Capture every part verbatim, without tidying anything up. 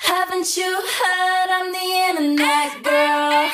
Haven't you heard I'm the internet girl?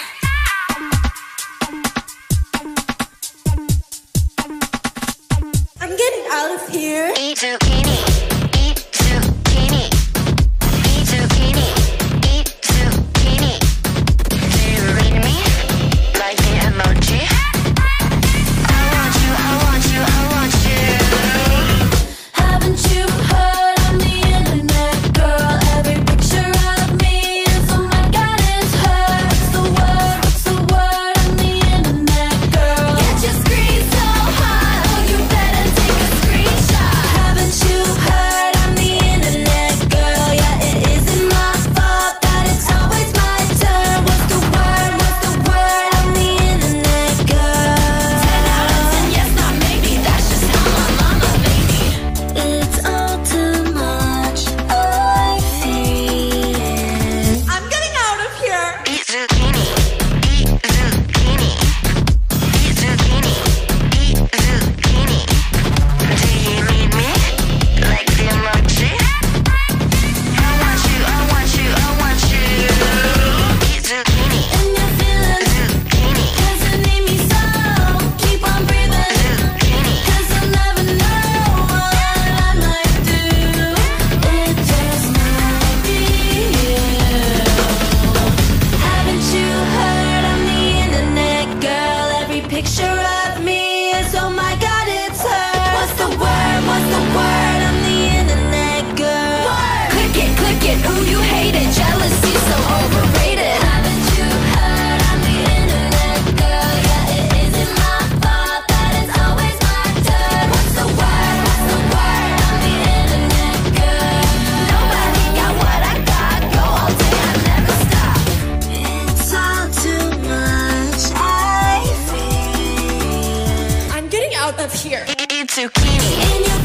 I'm getting out of here. Eat zucchini. Eat zucchini. Eat zucchini. Eat zucchini. Do you read me? Like the emoji? I want you, I want you, I want you. Haven't you heard I'm the internet girl? Every picture of me is, oh my god, it's her. What's the word, what's the word? I'm the internet girl. Get your screen so hot, oh you better take a screenshot. Haven't you heard I'm the internet girl? Yeah, it isn't my fault that it's always my turn. What's the word, what's the word? I'm the internet girl. Ten out of ten, yes, not maybe. That's just how my mama made me. It's all too much, I feel. I'm getting out of here. Eat zucchini. Eat zucchini. Eat zucchini. Eat zucchini. Do you need me? Like the emoji? I want you, I want you, I want you. Eat zucchini. And you're feeling Zucchini. cause you need me so. Keep on breathing, Zucchini. cause you'll never know what I might do. It just might be you. Haven't you heard I'm the internet girl? Every picture of me is, oh my god, it's her. What's the word, what's the word? I'm the internet girl. Click it, click it, ooh you hate it. Jealousy so overrated. Haven't you heard I'm the internet girl? Yeah, it isn't my fault that it's always my turn. What's the word, what's the word? I'm the internet girl. Nobody got what I got. Go all day, I never stop. It's all too much, I feel. I'm getting out of here. Eat zucchini. In your